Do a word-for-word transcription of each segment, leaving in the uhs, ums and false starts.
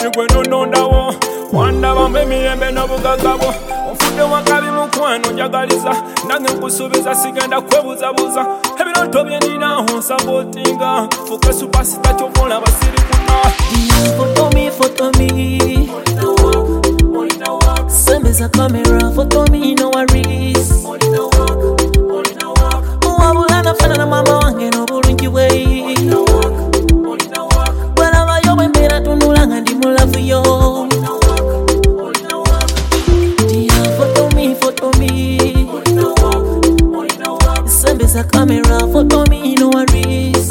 gwe nonondawo wandaba mbemirembe n'obugagabo onfudde wakabi mukwano njagaliza nange nkusuubiza sigenda kwebuzabuza ebirooto bye nina onsapootinga fuke supasita ky'okola basirikuta Photo me, photo me. Sembeza camera, photo me, no worries. Wabulana fana na mama wange no bulungi we. Bwalaba yo bwembeera tunulanga ndi mulavu yo. Photo me, photo me. Sembeza camera, photo me, no worries.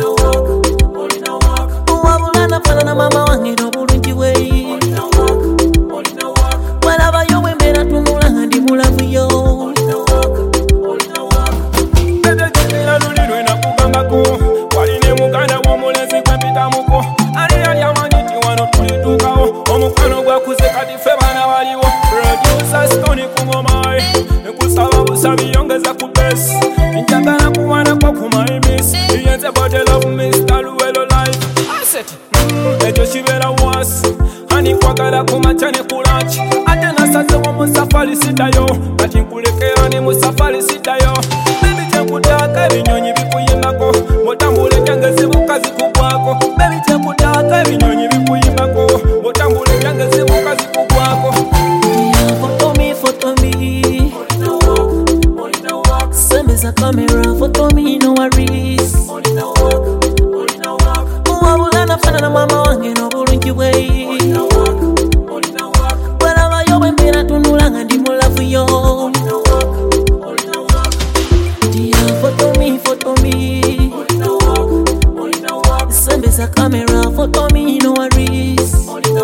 Wabulana fana na mama wange no bulungi we. Bwalaba yo bwembeera tunulanga ndi mulavu yo. waline muganda w'omulenzi gwempitamuko ali yali amanyi nti wano tulituukawo omukwano gwakuze kati ffe baana baliwo producer Stone ku ngoma nkusaba busabi yongeza ku besi njagala kuwanako ku my miss yenze body love Mister Luwelo live asset ekyo kibeera wasi ani kwagala ku makya ne ku lunch ate nasazewo mu safari siddayo kati nkulekera ne mu safari siddayo baby kyekutaaka ebinyonyi bikuyimbako bw'otambula ebyange zibuka zikugwako baby kyekutaaka ebinyonyi bikuyimbako bw'otambula ebyange zibuka zikugwako Photo me, photo me. Sembeza camera, photo me, no worries. Wabulana fana na mama wange no bulungi we. Bwalaba yo bwembeera tunulanga ndi mulavu yo. Photo me, photo me. Sembeza camera, photo me, no worries.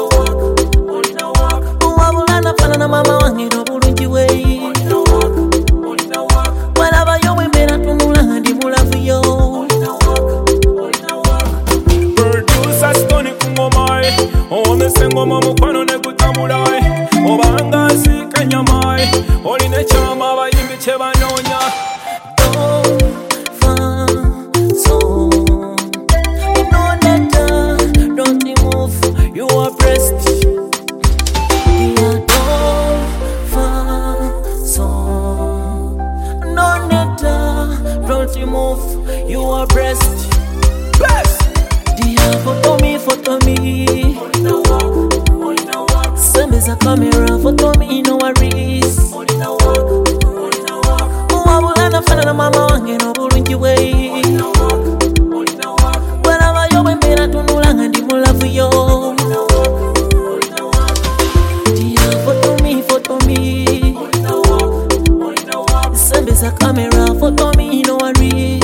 Wabulana fana na mama wange no bulungi we. Bwalaba yo bwembeera tunulanga ndi mulavu yo. producer Stone ku ngoma omese ngoma mukwano ne gutambula obanga nsiika ennyama olina ekyama abayimbi kye banoonya You are blessed. best Dear, photo me, photo me. Sembeza camera, photo me, no worries. Wabulana fana na mama wange no bulungi we. Bwalaba yo bwembeera tunulanga ndi mulavu yo. Dear, photo me, photo me. Sembeza camera, photo me, no worries.